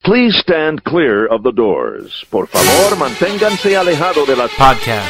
Please stand clear of the doors. Por favor, manténganse alejado de las podcast.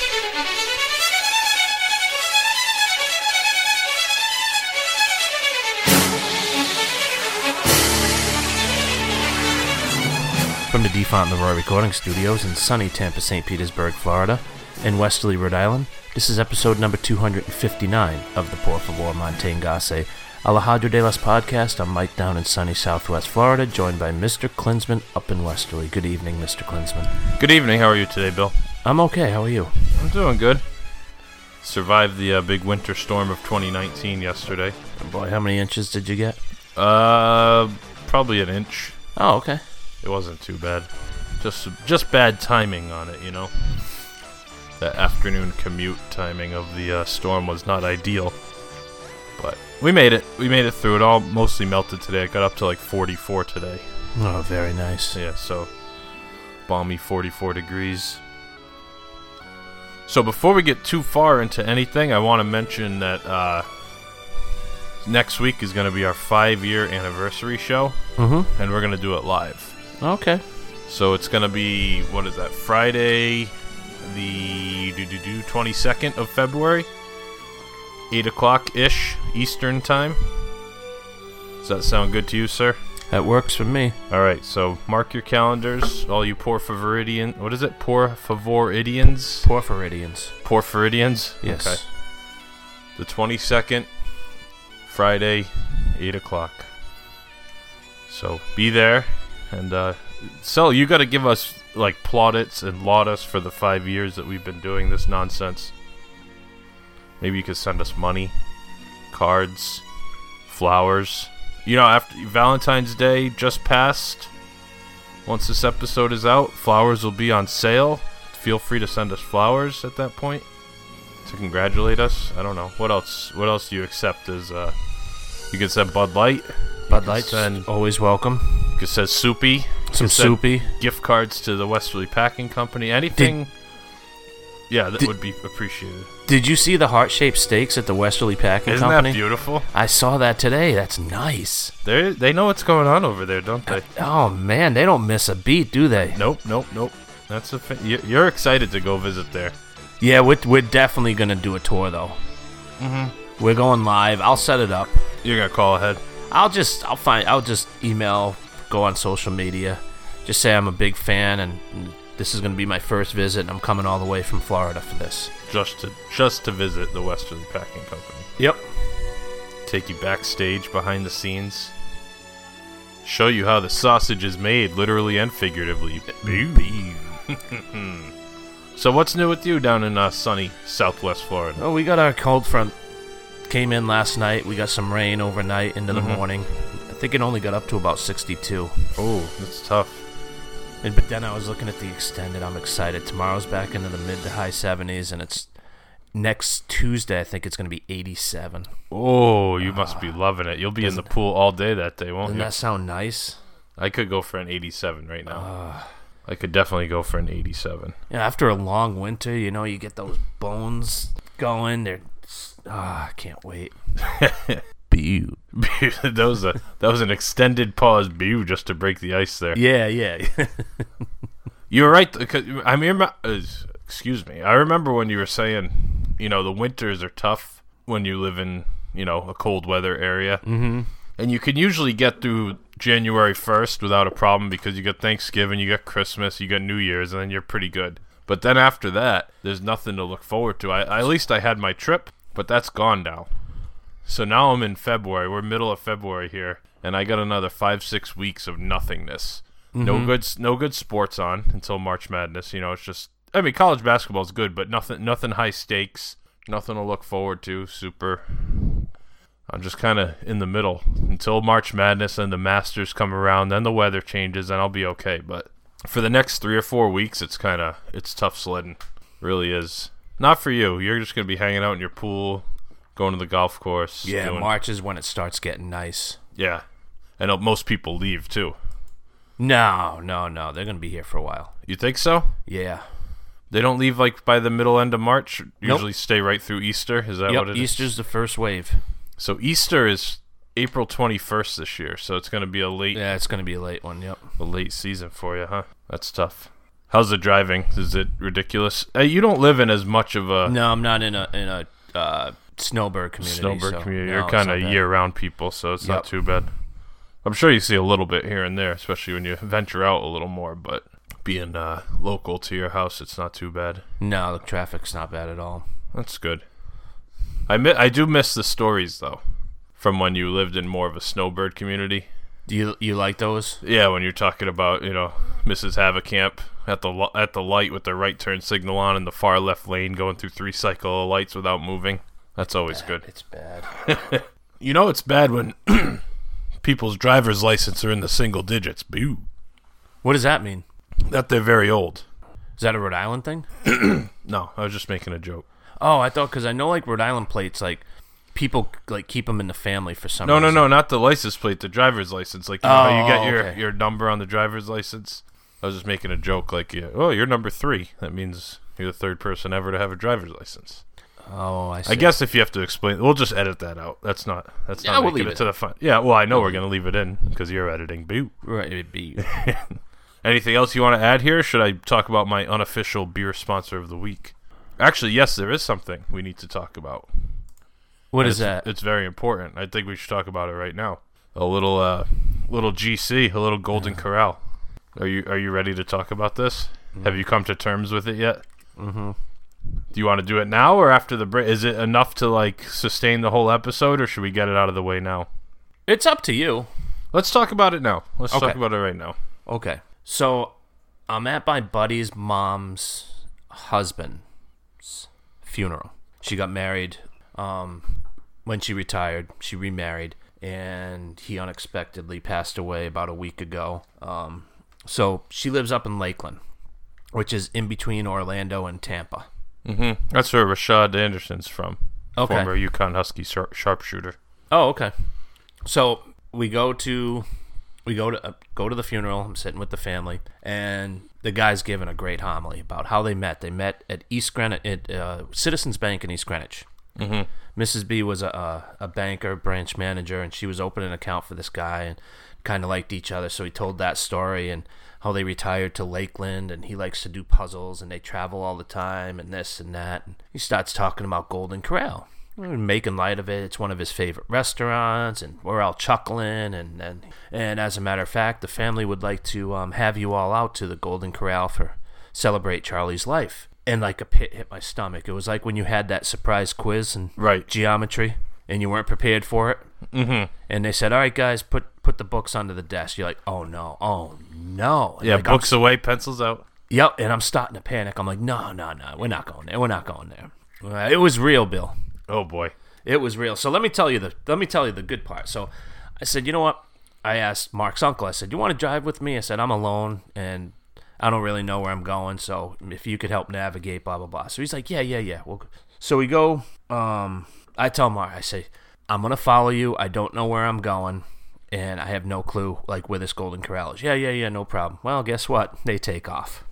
From the DeFont and Leroy Recording Studios in sunny Tampa, St. Petersburg, Florida, and Westerly, Rhode Island, this is episode number 259 of the Por Favor Manténgase Alejandro de las Podcast. I'm Mike down in sunny Southwest Florida, joined by Mr. Klinsman up in Westerly. Good evening, Mr. Klinsman. Good evening. How are you today, Bill? I'm okay. How are you? I'm doing good. Survived the big winter storm of 2019 yesterday. Oh boy, how many inches did you get? Probably an inch. Oh, okay. It wasn't too bad. Just bad timing on it, you know. The afternoon commute timing of the storm was not ideal. But we made it. We made it through. It all mostly melted today. It got up to like 44 today. Oh, very nice. Yeah, so balmy 44 degrees. So before we get too far into anything, I want to mention that next week is going to be our 5-year anniversary show. Mm-hmm. And we're going to do it live. Okay. So it's going to be, what is that, Friday the 22nd of February? 8 o'clock-ish Eastern time. Does that sound good to you, sir? That works for me. Alright, so mark your calendars, all you Porfiridians. What is it? Porfiridians? Porfiridians? Yes. Okay. The 22nd, Friday, 8 o'clock. So be there. And, so you got to give us, like, plaudits and laudus for the 5 years that we've been doing this nonsense. Maybe you could send us money, cards, flowers. You know, after Valentine's Day just passed, once this episode is out, flowers will be on sale. Feel free to send us flowers at that point to congratulate us. I don't know. What else do you accept as, you can send Bud Light. Bud Light's always welcome. You can send Soupy. Some Soupy. Gift cards to the Westerly Packing Company. Anything... that would be appreciated. Did you see the heart-shaped steaks at the Westerly Packing Company? Isn't that beautiful? I saw that today. That's nice. They know what's going on over there, don't they? Oh, man. They don't miss a beat, do they? Nope. That's you're excited to go visit there. Yeah, we're definitely going to do a tour, though. Mm-hmm. We're going live. I'll set it up. You're going to call ahead? I'll just email, go on social media. Just say I'm a big fan, and this is going to be my first visit, and I'm coming all the way from Florida for this. Just to visit the Westerly Packing Company. Yep. Take you backstage, behind the scenes. Show you how the sausage is made, literally and figuratively. So what's new with you down in sunny Southwest Florida? Oh, we got our cold front. Came in last night. We got some rain overnight into the morning. I think it only got up to about 62. Oh, that's tough. But then I was looking at the extended. I'm excited. Tomorrow's back into the mid to high 70s, and it's next Tuesday. I think it's going to be 87. Oh, you must be loving it. You'll be in the pool all day that day, won't you? Doesn't that sound nice? I could go for an 87 right now. I could definitely go for an 87. Yeah, after a long winter, you know, you get those bones going. I can't wait. Bew. That was an extended pause. Bew, just to break the ice there. Yeah. You were right. Excuse me. I remember when you were saying, you know, the winters are tough when you live in, you know, a cold weather area. Mm-hmm. And you can usually get through January 1st without a problem because you got Thanksgiving, you got Christmas, you got New Year's, and then you're pretty good. But then after that, there's nothing to look forward to. At least I had my trip, but that's gone now. So now I'm in February. We're middle of February here, and I got another 5-6 weeks of nothingness. Mm-hmm. No good sports on until March Madness. You know, it's just, I mean, college basketball's good, but nothing high stakes, nothing to look forward to. Super. I'm just kind of in the middle until March Madness and the Masters come around. Then the weather changes, and I'll be okay. But for the next 3 or 4 weeks, it's tough sledding. Really is. Not for you. You're just gonna be hanging out in your pool. Going to the golf course. Yeah, March is when it starts getting nice. Yeah. And most people leave, too. No. They're going to be here for a while. You think so? Yeah. They don't leave, like, by the middle end of March? Nope. Usually stay right through Easter? Is that what it is? Easter's the first wave. So Easter is April 21st this year, so it's going to be a late. Yeah, it's going to be a late one. Yep. A late season for you, huh? That's tough. How's the driving? Is it ridiculous? You don't live in as much of a. No, I'm not in a snowbird community. You're kind of year-round people, so it's not too bad. I'm sure you see a little bit here and there, especially when you venture out a little more. But being local to your house, it's not too bad. No, the traffic's not bad at all. That's good. I do miss the stories though, from when you lived in more of a snowbird community. Do you like those? Yeah, when you're talking about Mrs. Havacamp at the light with the right turn signal on in the far left lane, going through 3 cycle of lights without moving. That's always good. It's bad. It's bad when people's driver's license are in the single digits. Boo. What does that mean? That they're very old. Is that a Rhode Island thing? No, I was just making a joke. Oh, I thought, because I know like Rhode Island plates, like people like keep them in the family for some reason. No, not the license plate, the driver's license. Like how you get your number on the driver's license. I was just making a joke, like, you're number 3. That means you're the 3rd person ever to have a driver's license. Oh, I see. I guess if you have to explain, we'll just edit that out. That's not we'll leave it to the fun. Yeah, well, I know we're going to leave it in because you're editing. Boo. Right, be. Anything else you want to add here? Or should I talk about my unofficial beer sponsor of the week? Actually, yes, there is something we need to talk about. What is that? It's very important. I think we should talk about it right now. A little GC, a little Golden Corral. Are you ready to talk about this? Mm-hmm. Have you come to terms with it yet? Mm-hmm. Do you want to do it now or after the break? Is it enough to like sustain the whole episode, or should we get it out of the way now? It's up to you. Let's talk about it now. Let's talk about it right now. Okay. So I'm at my buddy's mom's husband's funeral. She got married when she retired. She remarried, and he unexpectedly passed away about a week ago. So she lives up in Lakeland, which is in between Orlando and Tampa. Mm-hmm. That's where Rashad Anderson's from. Okay. Former UConn Husky sharpshooter. Oh, okay. So we go to the funeral. I'm sitting with the family, and the guy's giving a great homily about how they met. They met at East Greenwich, at Citizens Bank in East Greenwich. Mm-hmm. Mrs. B was a banker, branch manager, and she was opening an account for this guy and kind of liked each other. So he told that story and how they retired to Lakeland, and he likes to do puzzles, and they travel all the time, and this and that. And he starts talking about Golden Corral. We're making light of it. It's one of his favorite restaurants, and we're all chuckling. And as a matter of fact, the family would like to have you all out to the Golden Corral for celebrate Charlie's life. And like a pit hit my stomach. It was like when you had that surprise quiz in geometry, and you weren't prepared for it. Mm-hmm. And they said, "All right, guys, put the books under the desk." You're like, "Oh no." And yeah, like, books away, pencils out. Yep, and I'm starting to panic. I'm like, no, we're not going there. It was real, Bill. Oh boy, it was real. So let me tell you the good part. So I said, you know what? I asked Mark's uncle. I said, "You want to drive with me?" I said, "I'm alone and I don't really know where I'm going. So if you could help navigate, blah blah blah." So he's like, "Yeah." So we go. I tell Mark, I say, "I'm gonna follow you. I don't know where I'm going, and I have no clue like where this Golden Corral is." Yeah, no problem. Well, guess what? They take off.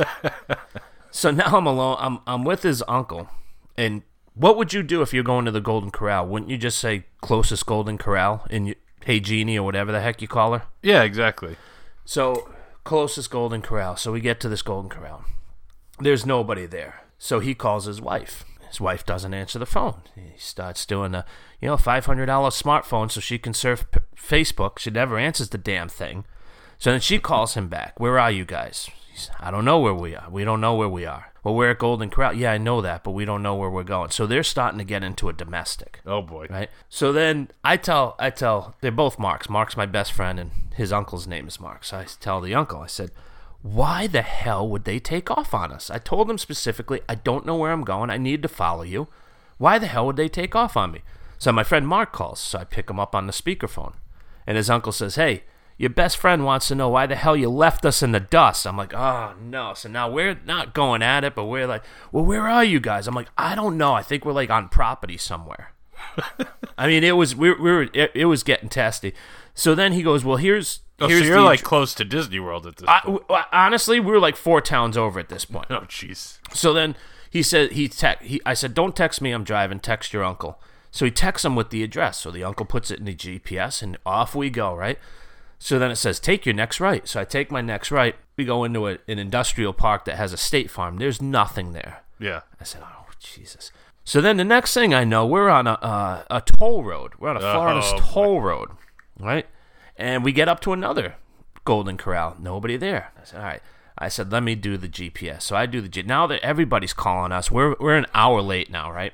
So now I'm alone. I'm with his uncle, and what would you do if you're going to the Golden Corral? Wouldn't you just say closest Golden Corral in Hey Jeannie or whatever the heck you call her? Yeah, exactly. So closest Golden Corral. So we get to this Golden Corral. There's nobody there. So he calls his wife. His wife doesn't answer the phone. He starts doing a $500 smartphone so she can surf Facebook. She never answers the damn thing. So then she calls him back. "Where are you guys?" "I don't know where we are. We don't know where we are." "Well, we're at Golden Corral." "Yeah, I know that, but we don't know where we're going." So they're starting to get into a domestic. Oh boy. Right? So then I tell they're both Marks. Mark's my best friend and his uncle's name is Mark. So I tell the uncle, I said, "Why the hell would they take off on us?" I told them specifically, "I don't know where I'm going. I need to follow you. Why the hell would they take off on me?" So my friend Mark calls, so I pick him up on the speakerphone. And his uncle says, "Hey, your best friend wants to know why the hell you left us in the dust." I'm like, "Oh, no." So now we're not going at it, but we're like, "Well, where are you guys?" I'm like, "I don't know. I think we're like on property somewhere." I mean, it was it was getting testy. So then he goes, "Well, here's so you're like close to Disney World at this point. Honestly, we were like 4 towns over at this point. Oh, jeez. So then he said I said, "Don't text me. I'm driving. Text your uncle." So he texts him with the address. So the uncle puts it in the GPS, and off we go, right? So then it says, take your next right. So I take my next right. We go into an industrial park that has a State Farm. There's nothing there. Yeah. I said, oh, Jesus. So then the next thing I know, we're on a toll road. We're on a Florida toll road, right? And we get up to another Golden Corral. Nobody there. I said, all right. I said, let me do the GPS. So I do the GPS. Now that everybody's calling us, we're an hour late now, right?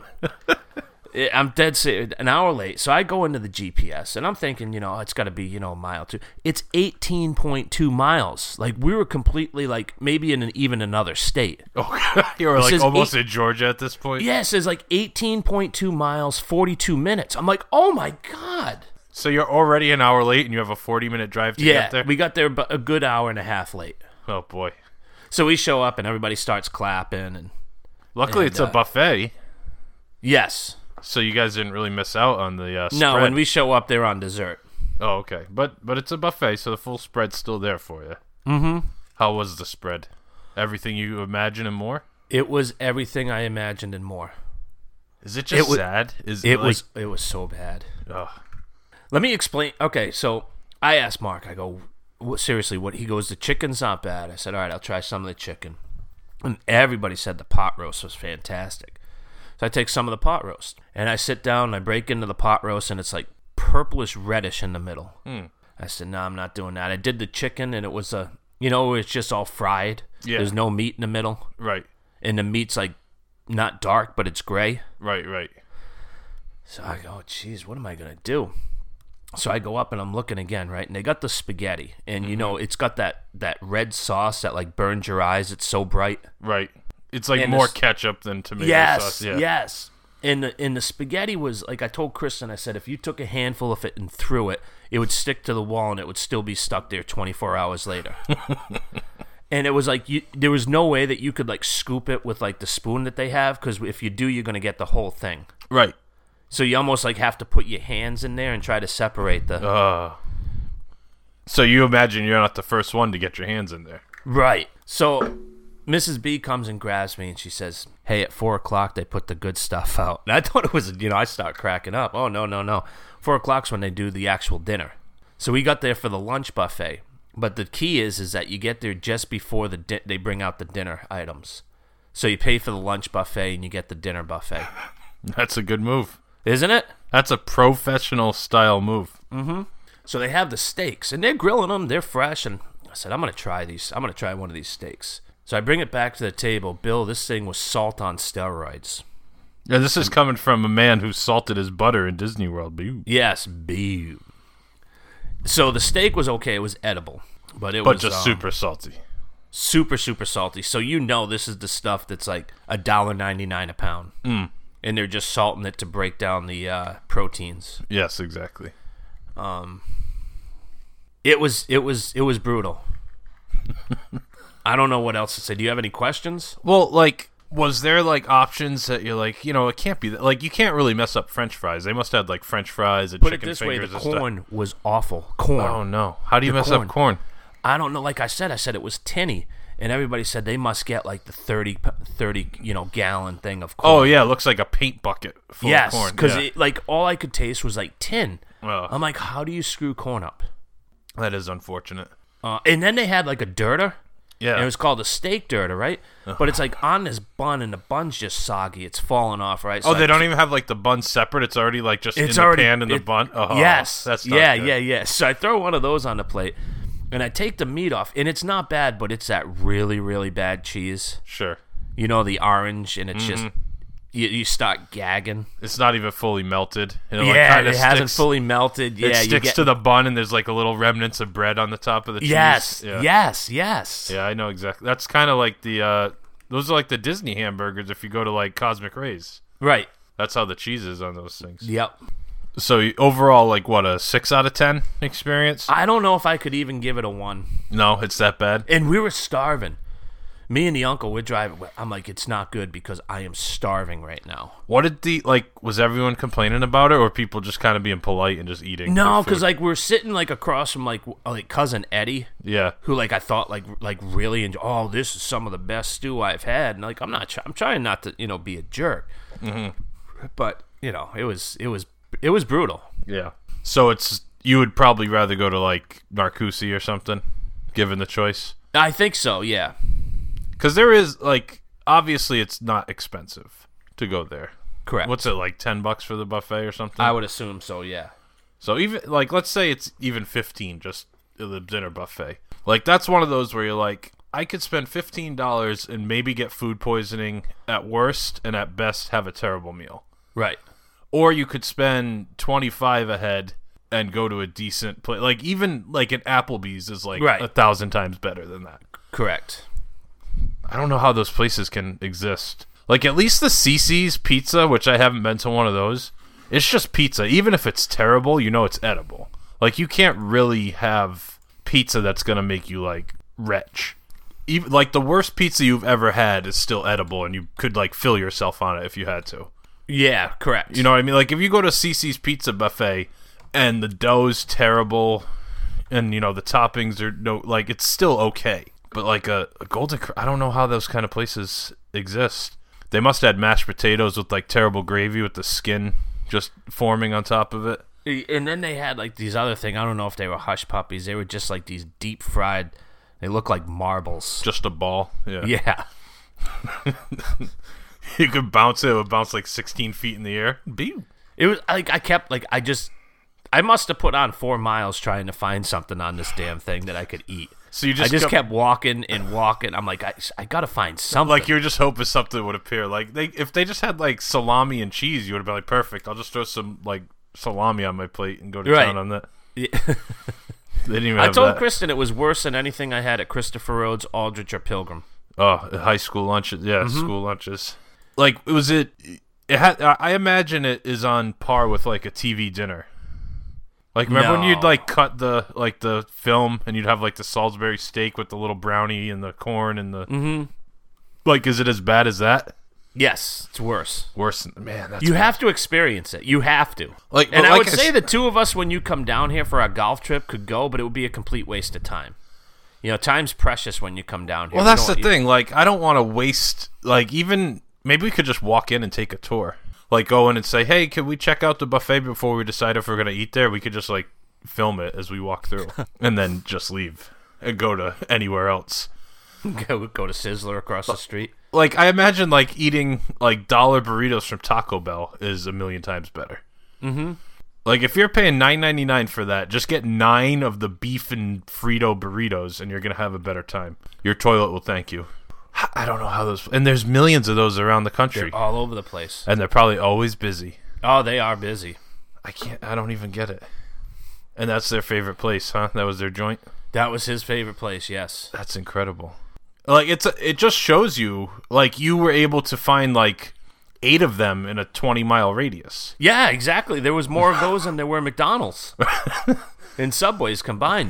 I'm dead serious. An hour late. So I go into the GPS, and I'm thinking, it's got to be, a mile or two. It's 18.2 miles. Like, we were completely, like, maybe in even another state. Oh, you were like almost in Georgia at this point? Yeah, it says, like, 18.2 miles, 42 minutes. I'm like, oh, my God. So you're already an hour late, and you have a 40-minute drive to get there? Yeah, we got there a good hour and a half late. Oh, boy. So we show up, and everybody starts clapping. Luckily, it's a buffet. Yes. So you guys didn't really miss out on the spread. No, when we show up, they're on dessert. Oh, okay. But it's a buffet, so the full spread's still there for you. Mm-hmm. How was the spread? Everything you imagine and more? It was everything I imagined and more. Is it just sad? It was so bad. Ugh. Let me explain. Okay, so I asked Mark, I go, seriously, what? He goes, the chicken's not bad. I said, all right, I'll try some of the chicken. And everybody said the pot roast was fantastic. So I take some of the pot roast, and I sit down, and I break into the pot roast, and it's like purplish reddish in the middle. I said, no, I'm not doing that. I did the chicken, and it was it's just all fried. Yeah. There's no meat in the middle. Right. And the meat's like not dark, but it's gray. Right. So I go, geez, what am I going to do? So I go up, and I'm looking again, right? And they got the spaghetti, and, it's got that red sauce that, like, burns your eyes. It's so bright. Right. It's like more ketchup than tomato sauce. Yeah. Yes. And the spaghetti was, like I told Kristen, I said, if you took a handful of it and threw it, it would stick to the wall and it would still be stuck there 24 hours later. And it was like, there was no way that you could, like, scoop it with, like, the spoon that they have, because if you do, you're going to get the whole thing. Right. So you almost, like, have to put your hands in there and try to separate the... So you imagine you're not the first one to get your hands in there. Right. So... Mrs. B comes and grabs me, and she says, hey, at 4 o'clock, they put the good stuff out. And I thought it was, I start cracking up. Oh, no. 4 o'clock's when they do the actual dinner. So we got there for the lunch buffet. But the key is that you get there just before they bring out the dinner items. So you pay for the lunch buffet, and you get the dinner buffet. That's a good move. Isn't it? That's a professional-style move. Mm-hmm. So they have the steaks, and they're grilling them. They're fresh. And I said, I'm going to try these. I'm going to try one of these steaks. So I bring it back to the table. Bill, this thing was salt on steroids. Yeah, this is coming from a man who salted his butter in Disney World. Boo. Yes, boo. So the steak was okay. It was edible. But it was just super salty. Super, super salty. So this is the stuff that's like $1.99 a pound. Mm. And they're just salting it to break down the proteins. Yes, exactly. It was brutal. I don't know what else to say. Do you have any questions? Well, like, was there, like, options that you're like, it can't be that. Like, you can't really mess up French fries. They must have, like, French fries and chicken fingers. Put it this way, the corn was awful. Corn. Oh, no. How do you mess up corn? I don't know. Like I said it was tinny. And everybody said they must get, like, the 30 gallon thing of corn. Oh, yeah. It looks like a paint bucket full of corn. Yes, because, like, all I could taste was, like, tin. Oh. I'm like, how do you screw corn up? That is unfortunate. And then they had, like, a dirter. Yeah. And it was called a steak dirter, right? But it's like on this bun, and the bun's just soggy. It's falling off, right? So they don't even have like the bun separate. It's already like just in the pan in the bun. Oh, yes. That's not good. Yeah. So I throw one of those on the plate, and I take the meat off, and it's not bad, but it's that really, really bad cheese. Sure. The orange, and it's just you start gagging. It's not even fully melted. It hasn't fully melted. Yeah, it sticks to the bun, and there's like a little remnants of bread on the top of the cheese. Yes. Yeah, I know exactly. That's kind of like those are like the Disney hamburgers if you go to like Cosmic Rays. Right. That's how the cheese is on those things. Yep. So overall, like what, a 6 out of 10 experience? I don't know if I could even give it a 1. No, it's that bad. And we were starving. Me and the uncle, we're driving. I'm like, it's not good because I am starving right now. What did was everyone complaining about it, or people just kind of being polite and just eating? No, because like we're sitting like across from like cousin Eddie. Yeah. Who like I thought like really enjoy. Oh, this is some of the best stew I've had. And like I'm trying not to be a jerk. Mm-hmm. But it was brutal. Yeah. So you would probably rather go to like Narcoossee or something, given the choice. I think so. Yeah. Because there is like obviously it's not expensive to go there. Correct. What's it like $10 for the buffet or something? I would assume so. Yeah. So even like let's say it's even 15 just the dinner buffet. Like that's one of those where you're like, I could spend $15 and maybe get food poisoning at worst, and at best have a terrible meal. Right. Or you could spend $25 a head and go to a decent place. Like even like an Applebee's is like 1,000 times better than that. Correct. I don't know how those places can exist. Like at least the Cece's Pizza, which I haven't been to one of those, it's just pizza. Even if it's terrible, it's edible. Like you can't really have pizza that's gonna make you like retch. Even like the worst pizza you've ever had is still edible, and you could like fill yourself on it if you had to. Yeah, correct. You know what I mean? Like if you go to Cece's Pizza Buffet and the dough's terrible, and the toppings are it's still okay. But like a Golden, I don't know how those kind of places exist. They must have had mashed potatoes with like terrible gravy with the skin just forming on top of it. And then they had like these other thing. I don't know if they were hush puppies. They were just like these deep fried. They look like marbles. Just a ball. Yeah. Yeah. You could bounce it. It would bounce like 16 feet in the air. It was like I must have put on 4 miles trying to find something on this damn thing that I could eat. So you I just kept walking and walking. I'm like, I gotta find something. Like you were just hoping something would appear. Like if they just had like salami and cheese, you would have been like, perfect. I'll just throw some like salami on my plate and go to town on that. Yeah. They didn't even have told that. Kristen it was worse than anything I had at Christopher Rhodes, Aldrich, or Pilgrim. Oh, high school lunches. Yeah, school lunches. Like it had. I imagine it is on par with like a TV dinner. Like remember when you'd like cut the film and you'd have like the Salisbury steak with the little brownie and the corn and the like, is it as bad as that? Yes, it's worse. Worse, man. That's you bad. have to experience it. You have to. And I would say the two of us, when you come down here for our golf trip, could go, but it would be a complete waste of time. Time's precious when you come down here. Well, that's the thing. Like, I don't want to waste. Like, even maybe we could just walk in and take a tour. Like, go in and say, "Hey, can we check out the buffet before we decide if we're gonna eat there?" We could just like film it as we walk through, and then just leave and go to anywhere else. Go to Sizzler across the street. Like, I imagine, like, eating, like, dollar burritos from Taco Bell is 1,000,000 times better. Mm-hmm. Like, if you're paying $9.99 for that, just get 9 of the beef and Frito burritos, and you're going to have a better time. Your toilet will thank you. I don't know how those... And there's millions of those around the country. They're all over the place. And they're probably always busy. Oh, they are busy. I don't even get it. And that's their favorite place, huh? That was their joint? That was his favorite place, yes. That's incredible. Like, it just shows you, like, you were able to find, like, 8 of them in a 20-mile radius. Yeah, exactly. There was more of those than there were McDonald's. And Subways combined.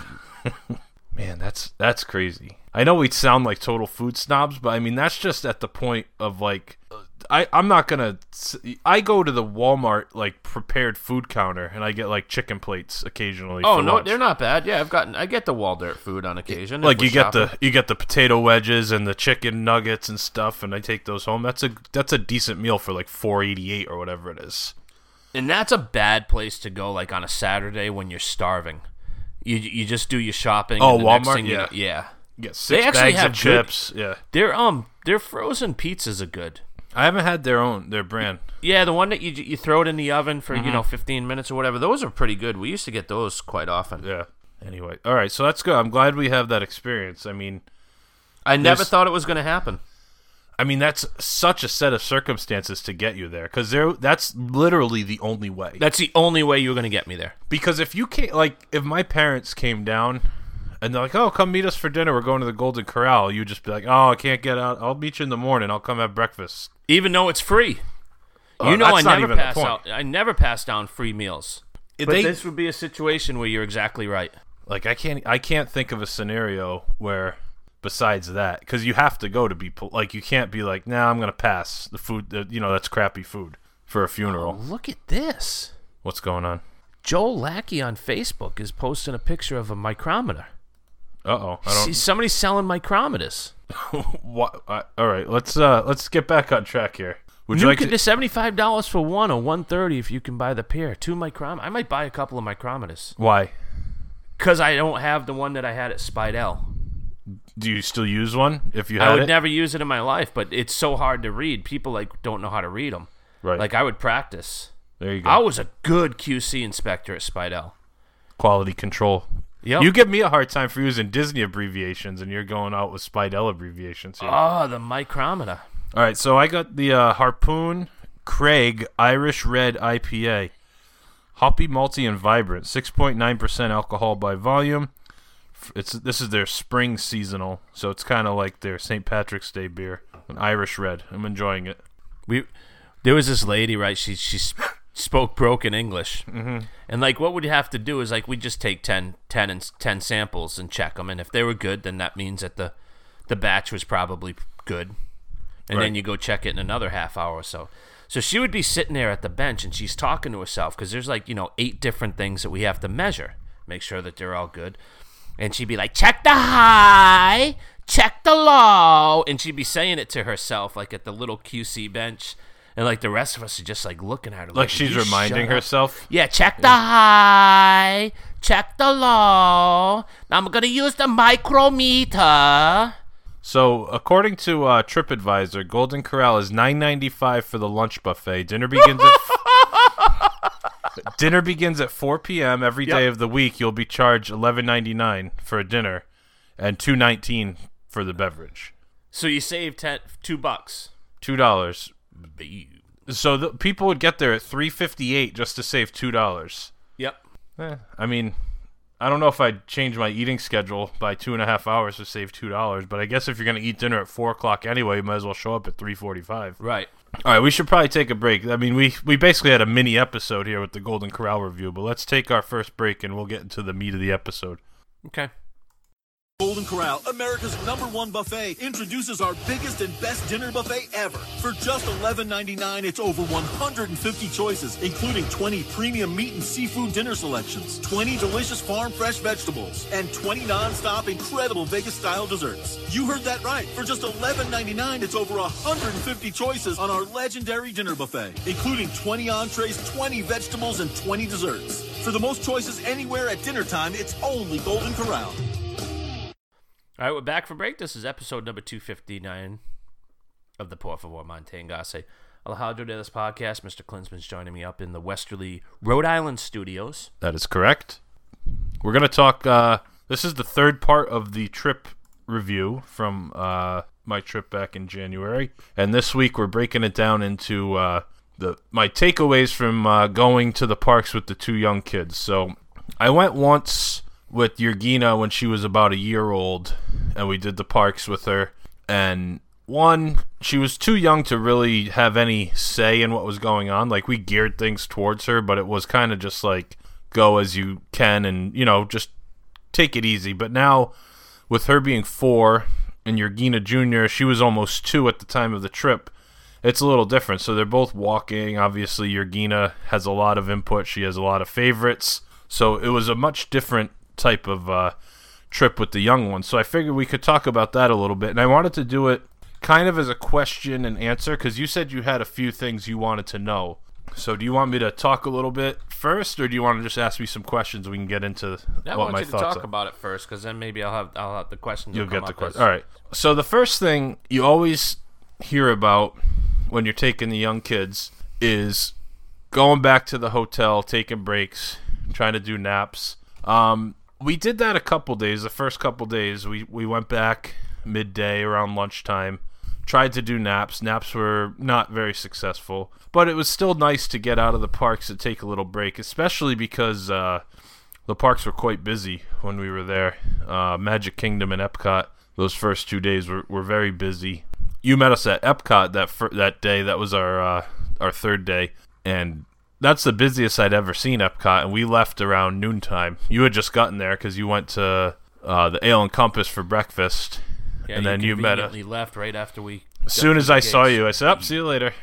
Man, that's crazy. I know we sound like total food snobs, but, I mean, that's just at the point of, like... I'm not gonna... I go to the Walmart, like, prepared food counter, and I get, like, chicken plates occasionally. Oh, no, lunch. They're not bad. Yeah, I get the Waldorf food on occasion. Like, you get the potato wedges and the chicken nuggets and stuff, and I take those home. That's a decent meal for, like, $4.88 or whatever it is. And that's a bad place to go, like, on a Saturday when you're starving. You just do your shopping. Oh, and the Walmart? Next thing Yeah. Yeah. You get 6 bags of chips. Yeah. Their frozen pizzas are good. I haven't had their brand. Yeah, the one that you throw it in the oven for 15 minutes or whatever. Those are pretty good. We used to get those quite often. Yeah. Anyway, all right. So that's good. I'm glad we have that experience. I mean, I never thought it was going to happen. I mean, that's such a set of circumstances to get you there because that's literally the only way. That's the only way you were going to get me there. Because if you can't, like, if my parents came down. And they're like, "Oh, come meet us for dinner. We're going to the Golden Corral." You just be like, "Oh, I can't get out. I'll meet you in the morning. I'll come have breakfast." Even though it's free. I never pass down free meals. But this would be a situation where you're exactly right. Like, I can't think of a scenario where, besides that, because you have to go to be like, you can't be like, "Nah, I'm gonna pass the food. That's crappy food for a funeral." Oh, look at this. What's going on? Joel Lackey on Facebook is posting a picture of a micrometer. Uh-oh. Somebody's selling micrometers. What? All right, let's get back on track here. Would you like to? They're $75 for one, or $130 if you can buy the pair. 2 micrometers. I might buy a couple of micrometers. Why? Because I don't have the one that I had at Spidell. Do you still use one if you had I would it? never use it in my life, but it's so hard to read. People don't know how to read them. Right. Like I would practice. There you go. I was a good QC inspector at Spidell. Quality control. Yep. You give me a hard time for using Disney abbreviations, and you're going out with Spidell abbreviations here. Oh, the micrometer. All right, so I got the Harpoon Craig Irish Red IPA. Hoppy, malty, and vibrant. 6.9% alcohol by volume. This is their spring seasonal, so it's kind of like their St. Patrick's Day beer. An Irish Red. I'm enjoying it. There was this lady, right? She spoke broken English, and like what we'd have to do is like we just take 10 samples and check them, and if they were good, then that means that the batch was probably good, and then you go check it in another half hour or so. So she would be sitting there at the bench, and she's talking to herself because there's 8 different things that we have to measure, make sure that they're all good, and she'd be like, check the high, check the low, and she'd be saying it to herself like at the little QC bench. And, like, the rest of us are just, like, looking at her. Like she's reminding herself? Yeah, check the high, check the low. Now I'm going to use the micrometer. So, according to TripAdvisor, Golden Corral is $9.95 for the lunch buffet. Dinner begins at 4 p.m. every day of the week. You'll be charged $11.99 for a dinner and $2.19 for the beverage. So you save $2. $2. So people would get there at $3.58 just to save $2. Yep. I mean, I don't know if I'd change my eating schedule by 2.5 hours to save $2, but I guess if you're going to eat dinner at 4 o'clock anyway, you might as well show up at 3:45. Right. All right, we should probably take a break. I mean, we basically had a mini episode here with the Golden Corral review, but let's take our first break and we'll get into the meat of the episode. Okay. Golden Corral, America's #1 buffet, introduces our biggest and best dinner buffet ever. For just $11.99, it's over 150 choices, including 20 premium meat and seafood dinner selections, 20 delicious farm-fresh vegetables, and 20 non-stop incredible Vegas-style desserts. You heard that right. For just $11.99, it's over 150 choices on our legendary dinner buffet, including 20 entrees, 20 vegetables, and 20 desserts. For the most choices anywhere at dinner time, it's only Golden Corral. All right, we're back for break. This is episode number 259 of the Por Favor Manténgase Alejandro de los Podcast. Mr. Klinsman's joining me up in the Westerly, Rhode Island studios. That is correct. We're going to talk, this is the third part of the trip review from my trip back in January. And this week we're breaking it down into my takeaways from going to the parks with the 2 young kids. So I went once with Yergina when she was about a year old, and we did the parks with her. And one, she was too young to really have any say in what was going on. Like, we geared things towards her, but it was kind of just like, go as you can and, just take it easy. But now, with her being 4 and Yergina Jr., she was almost 2 at the time of the trip, it's a little different. So they're both walking. Obviously, Yergina has a lot of input. She has a lot of favorites. So it was a much different type of trip with the young one. So I figured we could talk about that a little bit. And I wanted to do it kind of as a question and answer, because you said you had a few things you wanted to know. So do you want me to talk a little bit first, or do you want to just ask me some questions and we can get into what my thoughts are? I want you to talk about it first, because then maybe I'll have the questions. You'll get the questions. All right. So the first thing you always hear about when you're taking the young kids is going back to the hotel, taking breaks, trying to do naps. We did that a couple days. The first couple days, we went back midday around lunchtime, tried to do naps. Naps were not very successful, but it was still nice to get out of the parks and take a little break, especially because the parks were quite busy when we were there. Magic Kingdom and Epcot, those first 2 days were very busy. You met us at Epcot that day. That was our third day, and that's the busiest I'd ever seen Epcot, and we left around noontime. You had just gotten there because you went to the Ale and Compass for breakfast, and then you met us. Left right after we. As soon as I saw you, I said, see you later.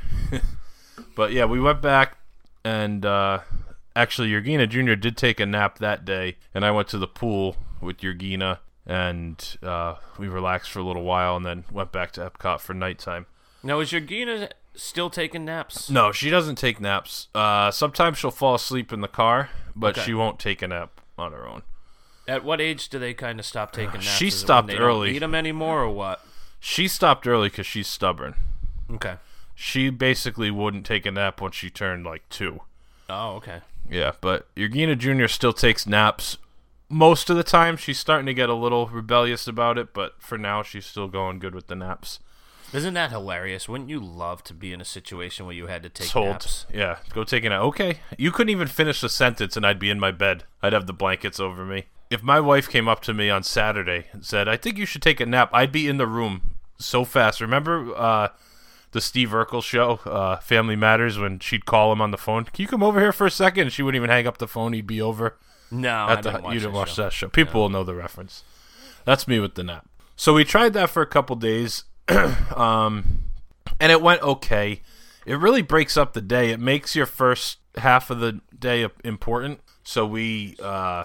But yeah, we went back, and actually, Yergina Jr. did take a nap that day, and I went to the pool with Yergina, and we relaxed for a little while, and then went back to Epcot for nighttime. Now, is Yergina still taking naps? No, she doesn't take naps. Sometimes she'll fall asleep in the car, but she won't take a nap on her own. At what age do they kind of stop taking naps? She stopped early. Don't need them anymore, or what? She stopped early because she's stubborn. Okay. She basically wouldn't take a nap when she turned like 2. Oh, okay. Yeah, but Yergina Jr. still takes naps most of the time. She's starting to get a little rebellious about it, but for now she's still going good with the naps. Isn't that hilarious? Wouldn't you love to be in a situation where you had to take naps? Yeah, go take a nap. Okay. You couldn't even finish the sentence and I'd be in my bed. I'd have the blankets over me. If my wife came up to me on Saturday and said, I think you should take a nap, I'd be in the room so fast. Remember the Steve Urkel show, Family Matters, when she'd call him on the phone? Can you come over here for a second? And she wouldn't even hang up the phone. He'd be over. No, you didn't watch that show. People will know the reference. That's me with the nap. So we tried that for a couple days, and it went okay. It really breaks up the day. It makes your first half of the day important. So we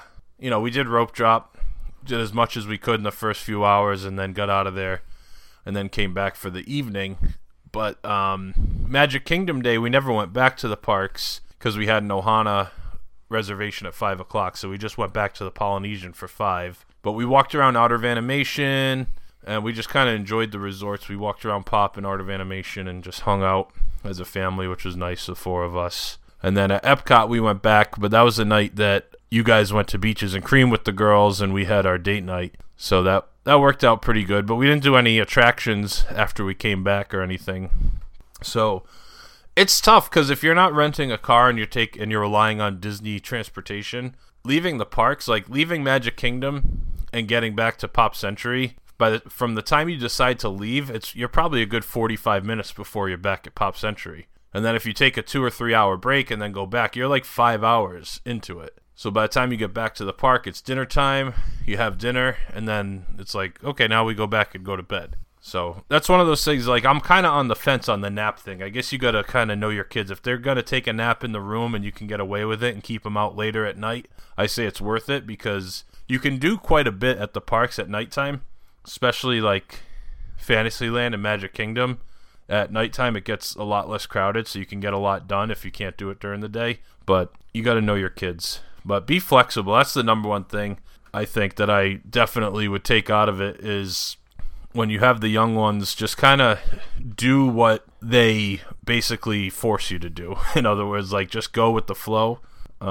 did rope drop, did as much as we could in the first few hours, and then got out of there, and then came back for the evening. But Magic Kingdom Day, we never went back to the parks because we had an Ohana reservation at 5 o'clock, so we just went back to the Polynesian for 5. But we walked around Art of Animation, and we just kind of enjoyed the resorts. We walked around Pop and Art of Animation and just hung out as a family, which was nice, the 4 of us. And then at Epcot, we went back, but that was the night that you guys went to Beaches and Cream with the girls, and we had our date night. So that worked out pretty good, but we didn't do any attractions after we came back or anything. So it's tough because if you're not renting a car and you're relying on Disney transportation, leaving the parks, like leaving Magic Kingdom and getting back to Pop Century, from the time you decide to leave, you're probably a good 45 minutes before you're back at Pop Century. And then if you take a 2 or 3 hour break and then go back, you're like 5 hours into it. So by the time you get back to the park, it's dinner time, you have dinner, and then it's like, okay, now we go back and go to bed. So that's one of those things, like, I'm kind of on the fence on the nap thing. I guess you got to kind of know your kids. If they're going to take a nap in the room and you can get away with it and keep them out later at night, I say it's worth it because you can do quite a bit at the parks at nighttime, especially like Fantasyland and Magic Kingdom. At nighttime, it gets a lot less crowded, so you can get a lot done if you can't do it during the day. But you got to know your kids. But be flexible. That's the number one thing I think that I definitely would take out of it is when you have the young ones, just kind of do what they basically force you to do. In other words, like just go with the flow.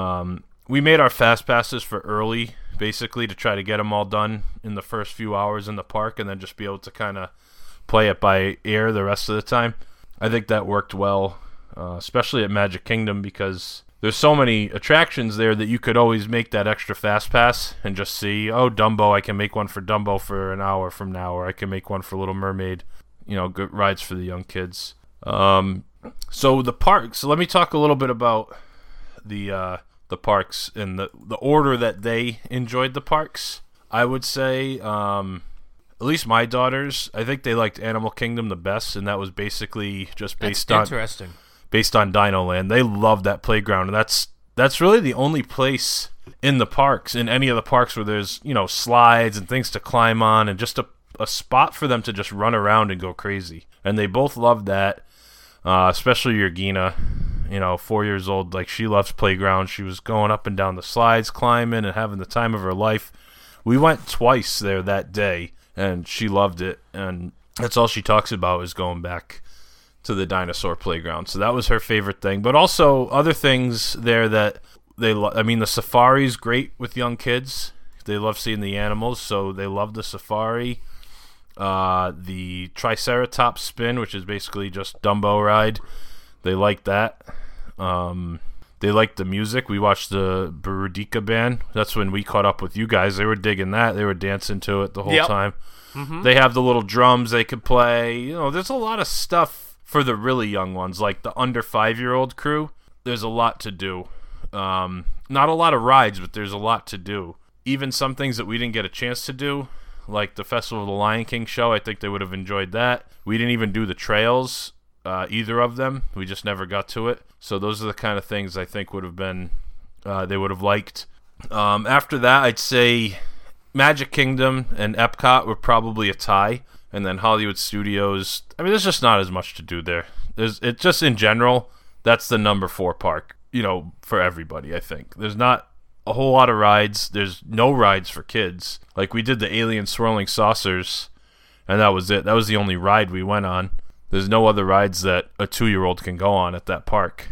We made our fast passes for early, basically, to try to get them all done in the first few hours in the park and then just be able to kind of play it by ear the rest of the time. I think that worked well, especially at Magic Kingdom because there's so many attractions there that you could always make that extra fast pass and just see, oh, Dumbo, I can make one for Dumbo for an hour from now, or I can make one for Little Mermaid, good rides for the young kids. So the parks, let me talk a little bit about the parks and the order that they enjoyed the parks. I would say, at least my daughters, I think they liked Animal Kingdom the best, and that was basically just based on Dino Land. They love that playground, and that's really the only place in the parks, in any of the parks, where there's slides and things to climb on, and just a spot for them to just run around and go crazy. And they both loved that, especially Yergina, 4 years old. Like, she loves playground. She was going up and down the slides, climbing, and having the time of her life. We went twice there that day, and she loved it, and that's all she talks about is going back to the dinosaur playground. So that was her favorite thing. But also other things there that the safari's great with young kids. They love seeing the animals, so they love the safari. The Triceratops spin, which is basically just Dumbo ride, they like that. They liked the music. We watched the Burudika band. That's when we caught up with you guys. They were digging that. They were dancing to it the whole time. Mm-hmm. They have the little drums they could play. There's a lot of stuff for the really young ones, like the under 5-year-old crew. There's a lot to do. Not a lot of rides, but there's a lot to do. Even some things that we didn't get a chance to do, like the Festival of the Lion King show, I think they would have enjoyed that. We didn't even do the trails, either of them. We just never got to it. So those are the kind of things I think would have been, they would have liked. After that, I'd say Magic Kingdom and Epcot were probably a tie. And then Hollywood Studios, there's just not as much to do there. It just in general, that's the number 4 park, for everybody, I think. There's not a whole lot of rides. There's no rides for kids. Like, we did the Alien Swirling Saucers, and that was it. That was the only ride we went on. There's no other rides that a 2-year-old can go on at that park.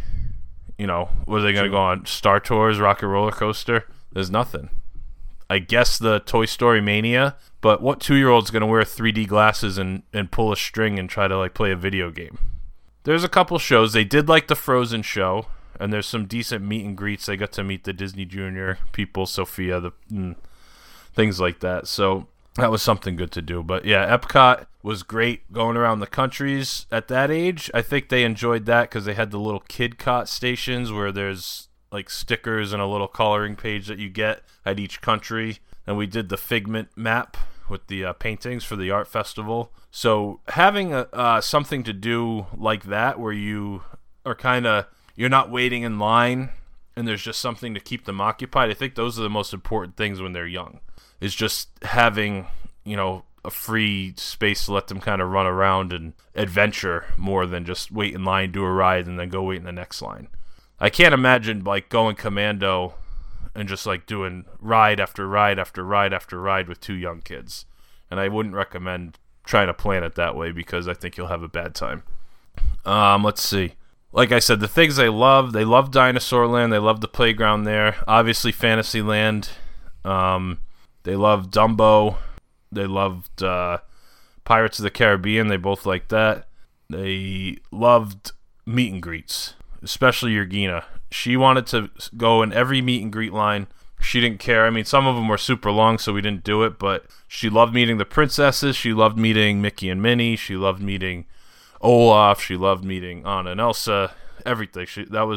Were they going to go on Star Tours, Rocket Roller Coaster? There's nothing. I guess the Toy Story Mania, but what 2-year-old's going to wear 3D glasses and pull a string and try to, like, play a video game? There's a couple shows. They did like the Frozen show, and there's some decent meet and greets. They got to meet the Disney Junior people, Sophia, things like that. So that was something good to do. But yeah, Epcot was great going around the countries at that age. I think they enjoyed that because they had the little KidCot stations where there's like stickers and a little coloring page that you get at each country. And we did the Figment map with the paintings for the art festival. So having something to do like that where you are you're not waiting in line and there's just something to keep them occupied. I think those are the most important things when they're young, is just having, a free space to let them kind of run around and adventure more than just wait in line, do a ride, and then go wait in the next line. I can't imagine like going commando and just like doing ride after ride after ride after ride with 2 young kids. And I wouldn't recommend trying to plan it that way because I think you'll have a bad time. Let's see. Like I said, the things they love Dinosaur Land. They love the playground there. Obviously, Fantasyland. They loved Dumbo. They loved Pirates of the Caribbean. They both liked that. They loved meet and greets, especially Yergina. She wanted to go in every meet and greet line. She didn't care. I mean, some of them were super long, so we didn't do it, but she loved meeting the princesses. She loved meeting Mickey and Minnie. She loved meeting Olaf. She loved meeting Anna and Elsa. Everything.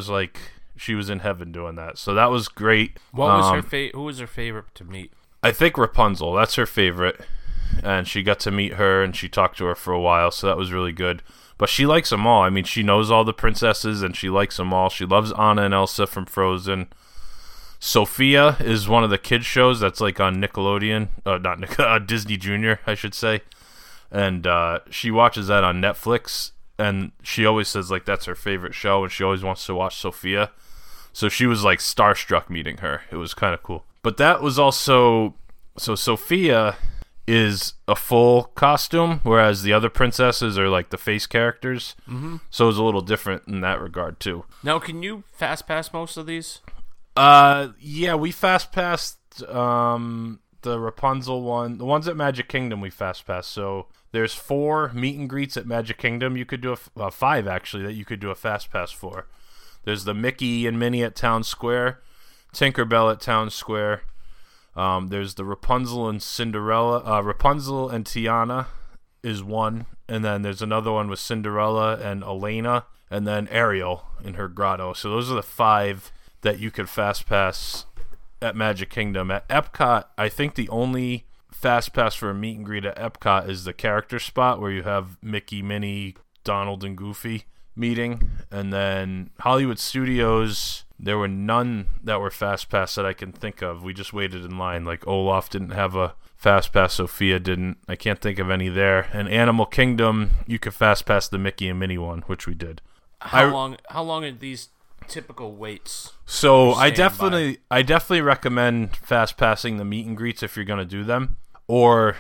She was in heaven doing that. So that was great. What was who was her favorite to meet? I think Rapunzel. That's her favorite. And she got to meet her, and she talked to her for a while, so that was really good. But she likes them all. I mean, she knows all the princesses, and she likes them all. She loves Anna and Elsa from Frozen. Sophia is one of the kids' shows that's like on Nickelodeon. Disney Junior, I should say. And she watches that on Netflix, and she always says, like, that's her favorite show, and she always wants to watch Sophia. So she was, like, starstruck meeting her. It was kind of cool. But that was also... So Sophia is a full costume, whereas the other princesses are, like, the face characters. Mm-hmm. So it was a little different in that regard, too. Now, can you fast pass most of these? Yeah, we fast passed the Rapunzel one. The ones at Magic Kingdom we fast passed. So there's 4 meet and greets at Magic Kingdom. You could do 5 actually that you could do a fast pass for. There's the Mickey and Minnie at Town Square, Tinkerbell at Town Square. There's the Rapunzel and Cinderella. Rapunzel and Tiana is one, and then there's another one with Cinderella and Elena, and then Ariel in her grotto. So those are the 5 that you could fast pass at Magic Kingdom. At Epcot, I think the only fast pass for a meet and greet at Epcot is the character spot where you have Mickey, Minnie, Donald, and Goofy meeting. And then Hollywood Studios, there were none that were fast pass that I can think of. We just waited in line. Like Olaf didn't have a fast pass, Sophia didn't. I can't think of any there. And Animal Kingdom, you could fast pass the Mickey and Minnie one, which we did. How long are these typical waits? So I definitely recommend fast passing the meet and greets if you're going to do them, or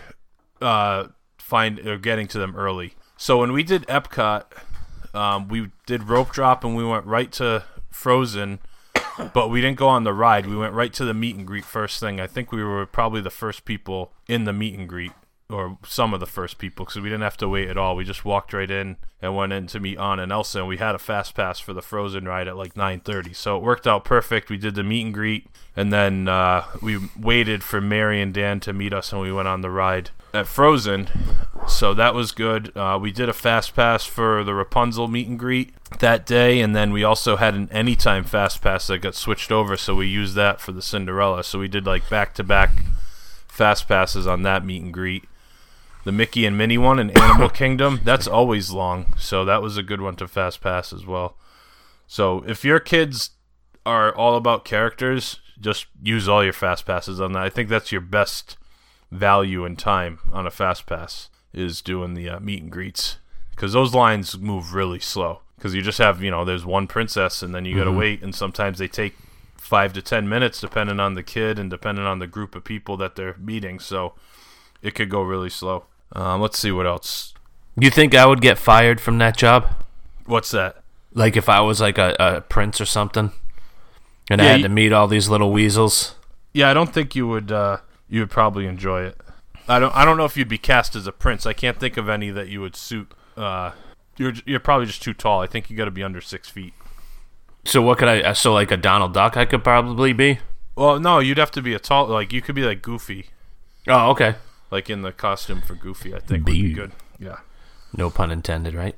getting to them early. So when we did Epcot, we did rope drop and we went right to Frozen, but we didn't go on the ride. We went right to the meet and greet first thing. I think we were probably the first people in the meet and greet, or some of the first people, because we didn't have to wait at all. We just walked right in and went in to meet Anna and Elsa, and we had a fast pass for the Frozen ride at like 9:30. So it worked out perfect. We did the meet and greet, and then we waited for Mary and Dan to meet us, and we went on the ride at Frozen. So that was good. We did a fast pass for the Rapunzel meet and greet that day, and then we also had an Anytime fast pass that got switched over, so we used that for the Cinderella. So we did like back-to-back fast passes on that meet and greet. The Mickey and Minnie one in Animal Kingdom, that's always long, so that was a good one to fast pass as well. So if your kids are all about characters, just use all your fast passes on that. I think that's your best value and time on a fast pass, is doing the meet and greets, because those lines move really slow. Because you just have, there's one princess, and then you got to wait, and sometimes they take 5 to 10 minutes, depending on the kid and depending on the group of people that they're meeting. So it could go really slow. Let's see what else. You think I would get fired from that job? What's that? Like if I was like a prince or something, and I had to meet all these little weasels. Yeah, I don't think you would. You would probably enjoy it. I don't know if you'd be cast as a prince. I can't think of any that you would suit. You're probably just too tall. I think you got to be under 6 feet. So what could I? So like a Donald Duck, I could probably be. Well, no, you'd have to be a tall. Like you could be like Goofy. Oh, okay. Like in the costume for Goofy, I think would be good. Yeah. No pun intended, right?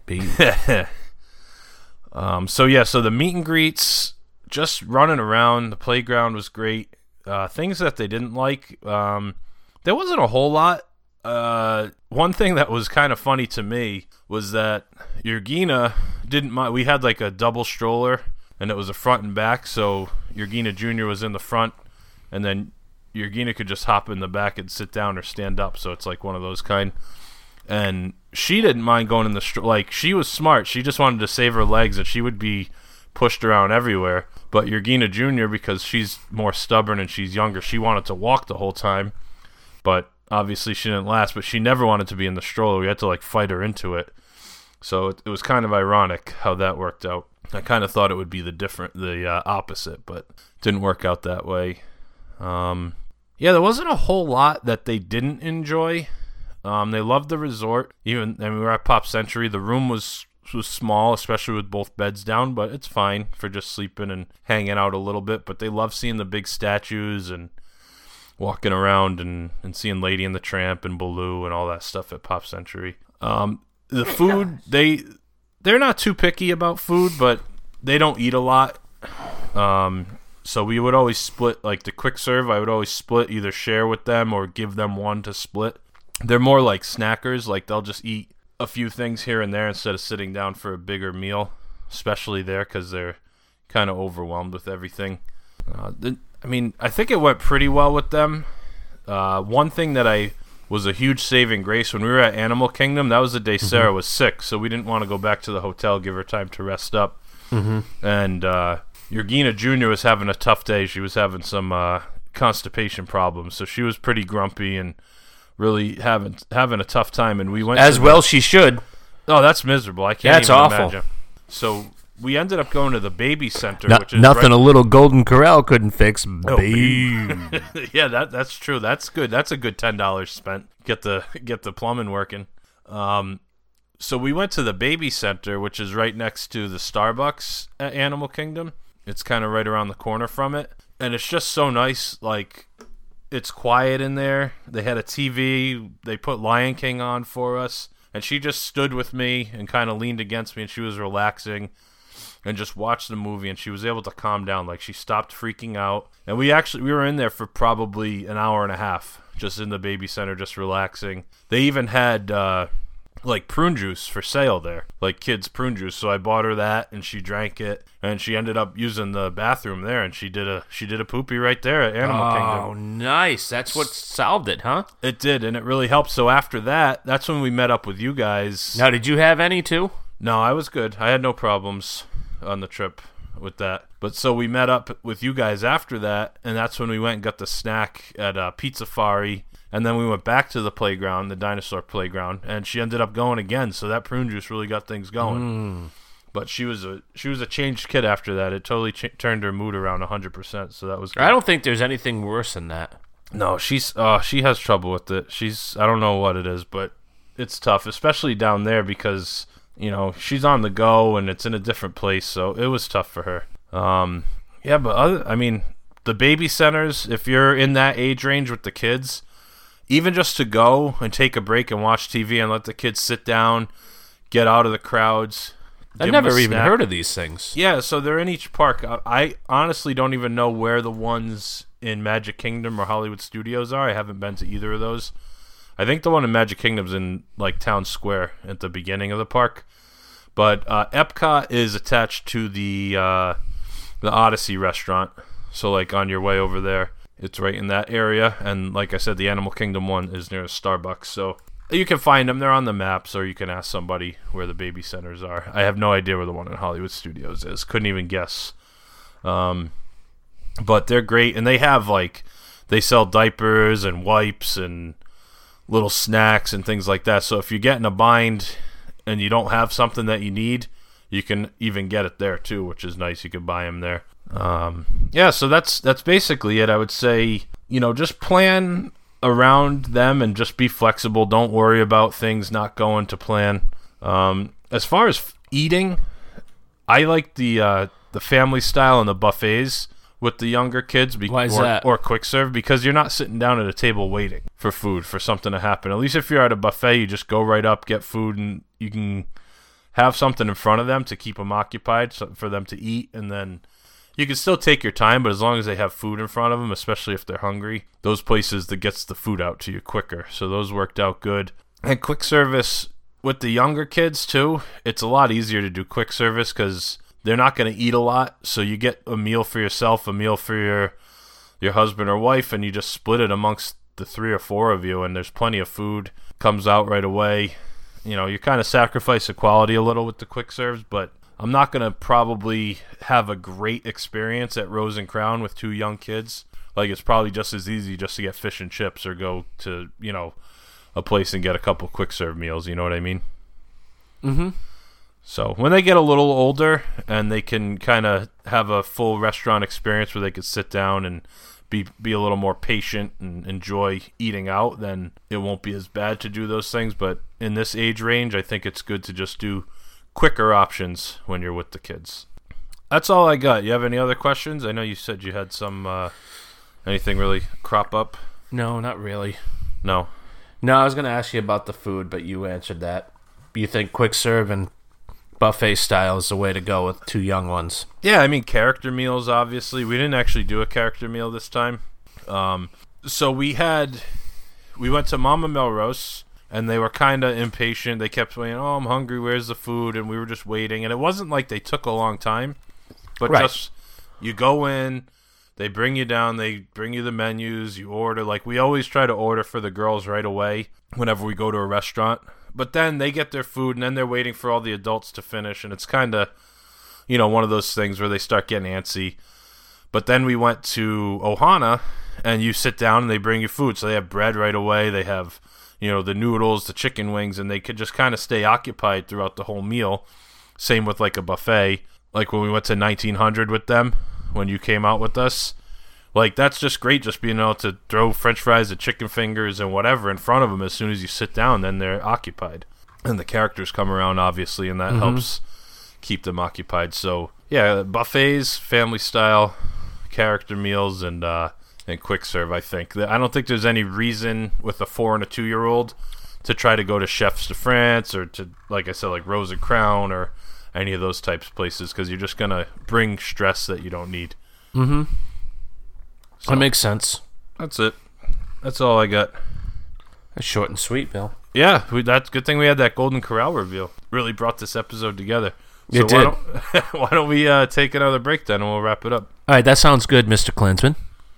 So the meet and greets, just running around. The playground was great. Things that they didn't like, there wasn't a whole lot. One thing that was kind of funny to me was that Yergina didn't mind. We had like a double stroller, and it was a front and back, so Yergina Jr. was in the front, and then Yergina could just hop in the back and sit down or stand up, so it's like one of those kind. And she didn't mind going in the stroller. Like, she was smart. She just wanted to save her legs, and she would be pushed around everywhere. But Yergina Jr., because she's more stubborn and she's younger, she wanted to walk the whole time. But obviously she didn't last, but she never wanted to be in the stroller. We had to like fight her into it. So it was kind of ironic how that worked out. I kind of thought it would be the opposite, but it didn't work out that way. There wasn't a whole lot that they didn't enjoy. They loved the resort. We were at Pop Century. The room was small, especially with both beds down, but it's fine for just sleeping and hanging out a little bit. But they love seeing the big statues and walking around and seeing Lady and the Tramp and Baloo and all that stuff at Pop Century. The food, they're not too picky about food, but they don't eat a lot. So we would always split, like the quick serve, I would always split, either share with them or give them one to split. They're more like snackers, like they'll just eat a few things here and there instead of sitting down for a bigger meal, especially there because they're kind of overwhelmed with everything. I think it went pretty well with them. One thing that was a huge saving grace when we were at Animal Kingdom, that was the day Sarah was sick, so we didn't want to go back to the hotel, give her time to rest up. And Yergina Jr. was having a tough day. She was having some constipation problems, so she was pretty grumpy and really having a tough time. And we went she should. Oh, that's miserable. I can't. That's even awful. Imagine. So we ended up going to the baby center, which is nothing a little Golden Corral couldn't fix. Yeah, that's true. That's good. That's a good $10 spent. Get the plumbing working. So we went to the baby center, which is right next to the Starbucks at Animal Kingdom. It's kind of right around the corner from it, and it's just so nice. Like, it's quiet in there. They had a TV. They put Lion King on for us, and she just stood with me and kind of leaned against me, and she was relaxing and just watched the movie, and she was able to calm down. Like, she stopped freaking out, and we were in there for probably an hour and a half, just in the baby center, just relaxing. They even had like prune juice for sale there, like kids prune juice. So I bought her that, and she drank it, and she ended up using the bathroom there, and she did a poopy right there at Animal Kingdom. Oh, nice! That's what solved it, huh? It did, and it really helped. So after that's when we met up with you guys. Now, did you have any too? No, I was good. I had no problems on the trip with that. But so we met up with you guys after that, and that's when we went and got the snack at Pizza Fari. And then we went back to the playground, the dinosaur playground, and she ended up going again. So that prune juice really got things going. But she was a changed kid after that. It totally turned her mood around 100%. So that was good. I don't think there's anything worse than that. No, she has trouble with it. I don't know what it is, but it's tough, especially down there because she's on the go and it's in a different place. So it was tough for her. But the baby centers, if you're in that age range with the kids, even just to go and take a break and watch TV and let the kids sit down, get out of the crowds. I've never even heard of these things. Yeah, so they're in each park. I honestly don't even know where the ones in Magic Kingdom or Hollywood Studios are. I haven't been to either of those. I think the one in Magic Kingdom's in like Town Square at the beginning of the park. But Epcot is attached to the Odyssey restaurant. So like on your way over there, it's right in that area. And like I said, the Animal Kingdom one is near a Starbucks. So You can find them. They're on the maps, or you can ask somebody where the baby centers are. I have no idea where the one in Hollywood Studios is. Couldn't even guess. But they're great, and they have, like, they sell diapers and wipes and little snacks and things like that. So if you get in a bind and you don't have something that you need, you can even get it there too, which is nice. You can buy them there. So that's basically it. I would say, just plan around them and just be flexible. Don't worry about things not going to plan. As far as eating, I like the family style and the buffets with the younger kids. Why is that? Or quick serve, because you're not sitting down at a table waiting for food, for something to happen. At least if you're at a buffet, you just go right up, get food, and you can have something in front of them to keep them occupied, for them to eat, and then you can still take your time, but as long as they have food in front of them, especially if they're hungry, those places that gets the food out to you quicker. So those worked out good. And quick service with the younger kids too, it's a lot easier to do quick service because they're not going to eat a lot. So you get a meal for yourself, a meal for your husband or wife, and you just split it amongst the 3 or 4 of you, and there's plenty of food. Comes out right away. You kind of sacrifice the quality a little with the quick serves, but I'm not going to probably have a great experience at Rose and Crown with 2 young kids. Like, it's probably just as easy just to get fish and chips or go to, a place and get a couple quick serve meals. You know what I mean? Mm-hmm. So when they get a little older and they can kind of have a full restaurant experience where they could sit down and be a little more patient and enjoy eating out, then it won't be as bad to do those things. But in this age range, I think it's good to just do quicker options when you're with the kids. That's all I got. You have any other questions? I know you said you had some anything really crop up. No, not really. No, I was going to ask you about the food, but you answered that. You think quick serve and buffet style is the way to go with 2 young ones? Yeah, I mean, character meals, obviously. We didn't actually do a character meal this time. So we went to Mama Melrose, and they were kind of impatient. They kept saying, "Oh, I'm hungry, where's the food?" And we were just waiting. And it wasn't like they took a long time, but right. Just you go in, they bring you down, they bring you the menus, you order. Like, we always try to order for the girls right away whenever we go to a restaurant. But then they get their food, and then they're waiting for all the adults to finish, and it's kind of, one of those things where they start getting antsy. But then we went to Ohana, and you sit down, and they bring you food. So they have bread right away. They have, the noodles, the chicken wings, and they could just kind of stay occupied throughout the whole meal. Same with, like, a buffet. Like, when we went to 1900 with them, when you came out with us. Like, that's just great, just being able to throw french fries and chicken fingers and whatever in front of them. As soon as you sit down, then they're occupied. And the characters come around, obviously, and that helps keep them occupied. So, yeah, buffets, family style, character meals, and quick serve, I think. I don't think there's any reason with a 4 and a 2-year-old to try to go to Chefs de France or to, like I said, like Rose and Crown or any of those types of places, because you're just going to bring stress that you don't need. Mm-hmm. So, that makes sense. That's it. That's all I got. That's short and sweet, Bill. Yeah, that's good thing we had that Golden Corral reveal. Really brought this episode together. So It did. Why don't we take another break then, and we'll wrap it up. All right, that sounds good, Mr. Klinsman.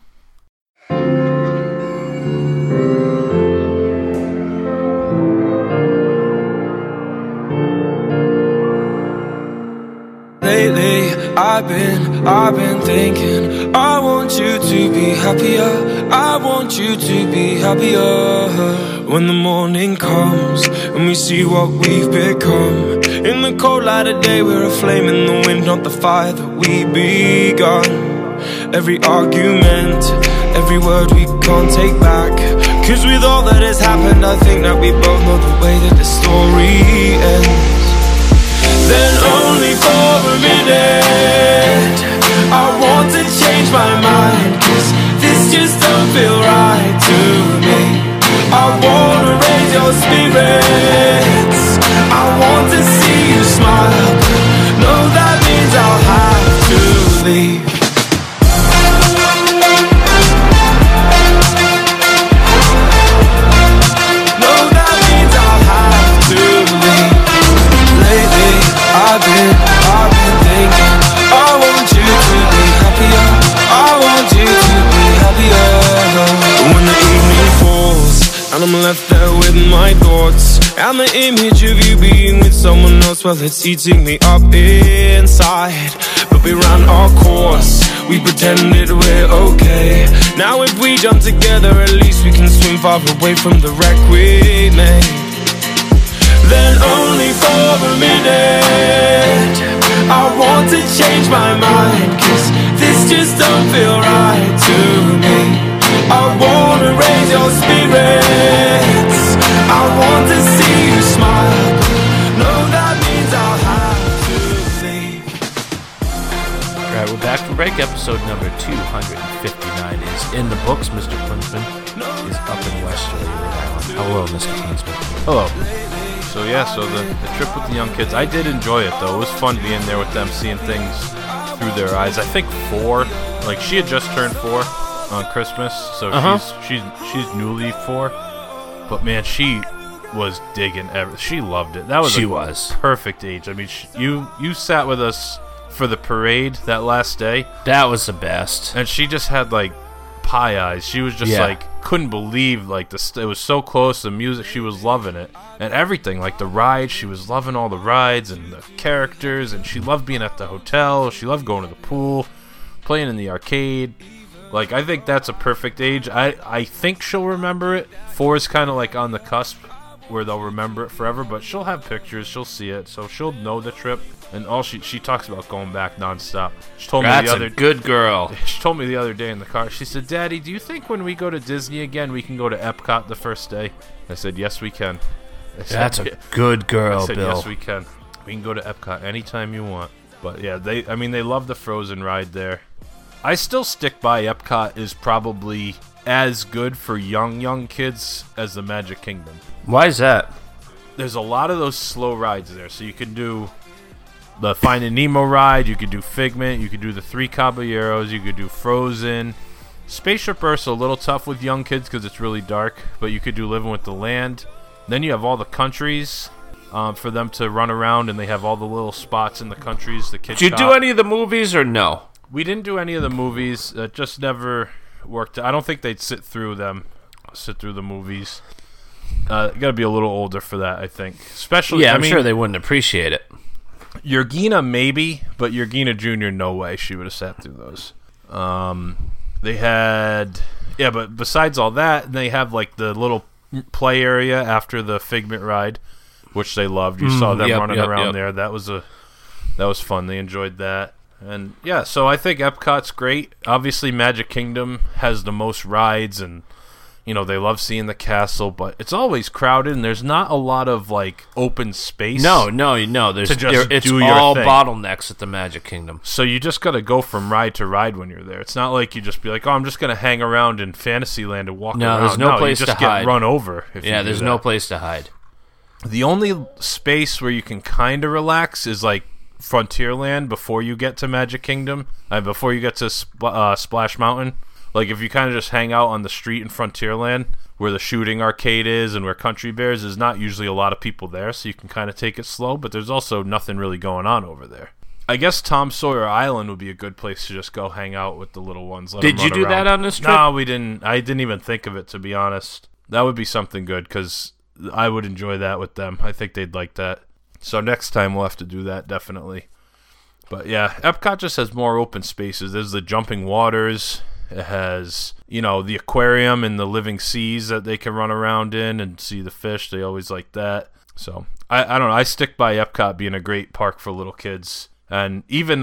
Lately, I've been thinking, I want you to be happier, I want you to be happier. When the morning comes and we see what we've become, in the cold light of day we're a flame in the wind, not the fire that we begun. Every argument, every word we can't take back, 'cause with all that has happened I think that we both know the way that the story ends. Then only for a minute I want to change my mind, 'cause this just don't feel right to me. I wanna raise your spirits, I want to see you smile. No, that means I'll have to leave. No, that means I'll have to leave. Lately, I've been thinking, I want you to be happier, I want you to be happier. When the evening falls and I'm left there with my thoughts, And the image of you being with someone else, well, it's eating me up inside. But we ran our course, we pretended we're okay. Now if we jump together, at least we can swim far away from the wreck we made. Then only for a minute I want to change my mind, 'cause this just don't feel right to me. I wanna raise your spirits, I want to see you smile. No, that means I'll have to leave. Alright, we're back from break. Episode number 259 is in the books. Mr. Klinsman is up in Westerly, Rhode Island. Hello, Mr. Klinsman. Hello. So yeah, so the trip with the young kids, I did enjoy it though. It was fun being there with them, seeing things through their eyes. I think 4, like she had just turned 4 on Christmas, so she's newly 4. But man, she was digging everything. She loved it. That was perfect age. I mean, you sat with us for the parade that last day. That was the best. And she just had like pie eyes. She was just like couldn't believe like it was so close. The music, she was loving it, and everything like the rides. She was loving all the rides and the characters, and she loved being at the hotel. She loved going to the pool, playing in the arcade. Like I think that's a perfect age. I think she'll remember it. 4 is kind of like on the cusp where they'll remember it forever, but she'll have pictures. She'll see it, so she'll know the trip. And all she talks about going back nonstop. She told me That's the other a good girl. She told me the other day in the car. She said, "Daddy, do you think when we go to Disney again, we can go to Epcot the first day?" I said, "Yes, we can." That's a good girl, I said, Bill. "Yes, we can. We can go to Epcot anytime you want." But yeah, they love the Frozen ride there. I still stick by Epcot is probably as good for young kids as the Magic Kingdom. Why is that? There's a lot of those slow rides there, so you can do the Finding Nemo ride, you could do Figment, you could do the 3 Caballeros, you could do Frozen. Spaceship Earth's a little tough with young kids because it's really dark, but you could do Living with the Land. Then you have all the countries for them to run around, and they have all the little spots in the countries. The kids. Did you do any of the movies or no? We didn't do any of the movies. It just never worked. I don't think they'd sit through the movies. You got to be a little older for that, I think. Especially, I'm sure they wouldn't appreciate it. Yergina maybe, but Yergina Jr. no way she would have sat through those. They had, but besides all that, they have like the little play area after the Figment ride, which they loved. You saw them running around there. That was fun. They enjoyed that. And yeah, so I think Epcot's great. Obviously, Magic Kingdom has the most rides, and you know they love seeing the castle, but it's always crowded, and there's not a lot of like open space. No. It's all thing. Bottlenecks at the Magic Kingdom. So you just got to go from ride to ride when you're there. It's not like you just be like, "Oh, I'm just gonna hang around in Fantasyland and walk around." No, there's no place you just to hide. Get run over. There's no place to hide. The only space where you can kind of relax is like Frontierland before you get to Magic Kingdom, before you get to Splash Mountain. Like if you kind of just hang out on the street in Frontierland where the shooting arcade is and where Country Bears is, not usually a lot of people there, so you can kind of take it slow, but there's also nothing really going on over there. I guess Tom Sawyer Island would be a good place to just go hang out with the little ones. Did you do that on this trip? No, we didn't. I didn't even think of it, to be honest. That would be something good because I would enjoy that with them. I think they'd like that. So next time we'll have to do that, definitely. But yeah, Epcot just has more open spaces. There's the jumping waters. It has, the aquarium and the living seas that they can run around in and see the fish. They always like that. So I don't know. I stick by Epcot being a great park for little kids. And even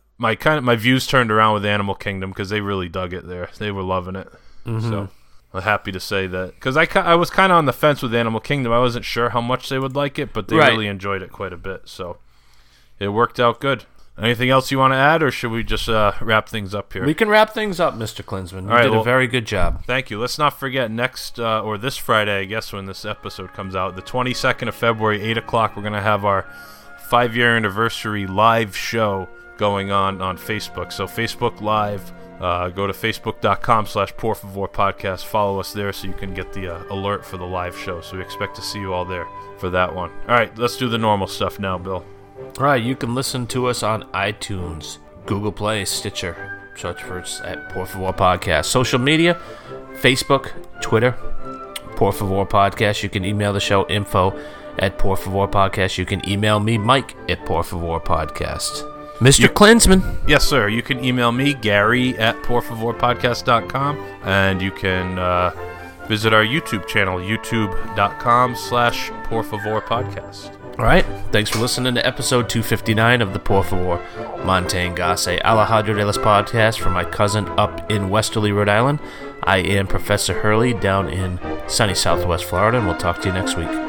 my views turned around with Animal Kingdom because they really dug it there. They were loving it. Mm-hmm. So I'm happy to say that because I was kind of on the fence with Animal Kingdom. I wasn't sure how much they would like it, but they really enjoyed it quite a bit. So it worked out good. Anything else you want to add, or should we just wrap things up here? We can wrap things up, Mr. Klinsman. You did a very good job. Thank you. Let's not forget this Friday, I guess, when this episode comes out, the 22nd of February, 8 o'clock, we're going to have our 5-year anniversary live show going on Facebook. So Facebook Live, go to facebook.com/Por Favor Podcast. Follow us there so you can get the alert for the live show. So we expect to see you all there for that one. All right, let's do the normal stuff now, Bill. All right, you can listen to us on iTunes, Google Play, Stitcher. Search for us at Por Favor Podcast. Social media, Facebook, Twitter, Por Favor Podcast. You can email the show, info at Por Favor Podcast. You can email me, Mike, at Por Favor Podcast. Mr. Klinsman. Yes, sir. You can email me, Gary, at porfavorpodcast.com, and you can visit our YouTube channel, youtube.com/porfavorpodcast. All right. Thanks for listening to episode 259 of the Por Favor Manténgase Alejandro de las Podcast from my cousin up in Westerly, Rhode Island. I am Professor Hurley down in sunny Southwest Florida, and we'll talk to you next week.